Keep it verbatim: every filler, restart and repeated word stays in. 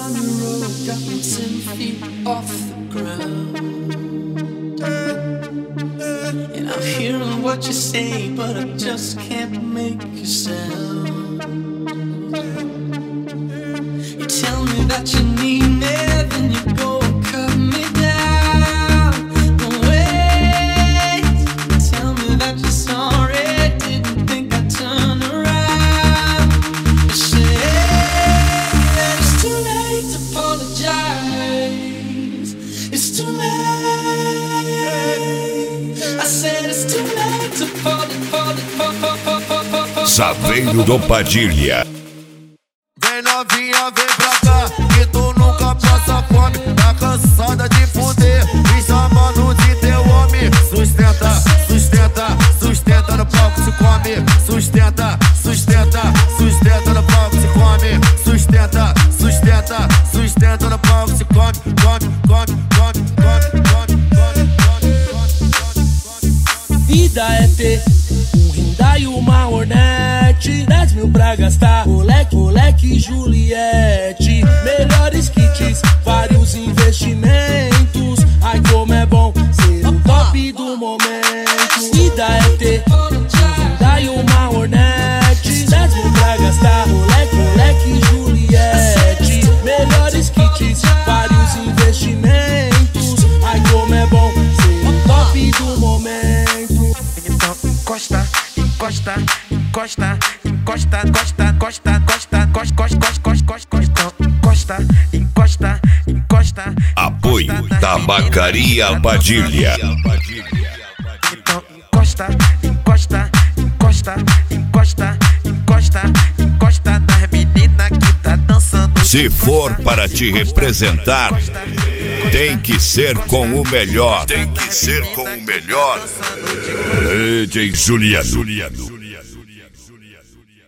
down the road, got me ten feet off the ground. And I'm hearing what you say, but I just can't make you sound. You tell me that you need me, then you go and cut me down. No wait, tell me that you're sorry, didn't think I'd turn around. You say that it's too late to apologize. It's too late. I said it's too late to apologize. Saveiro do Padilha. Vem novinha, vem pra cá, que tu nunca passa fome. Tá cansada de fuder, me chamando de teu homem. Sustenta, sustenta, sustenta no palco, se come. Sustenta, sustenta, sustenta no palco, se come. Sustenta, sustenta, sustenta no palco, se come. Come, come, come, come, come, come, come, come. Vida é ter um Hyundai e uma Hornet, dez mil pra gastar, moleque, moleque Juliette. Melhores kits, vários investimentos. Ai como é bom ser o top do momento. Vida é ter um Hyundai e uma Hornet, dez mil pra gastar, moleque, moleque Juliette. Melhores kits, vários investimentos. Ai como é bom ser o top do momento. Então encosta, encosta, encosta, encosta, encosta, encosta, encosta, encosta, encosta, encosta, encosta, encosta. Apoio Tabacaria Padilha. Então encosta, encosta, encosta, encosta, encosta, encosta nas meninas que tá dançando. Se for para te representar, tem que ser com o melhor. Tem que ser com o melhor. D J Juliano.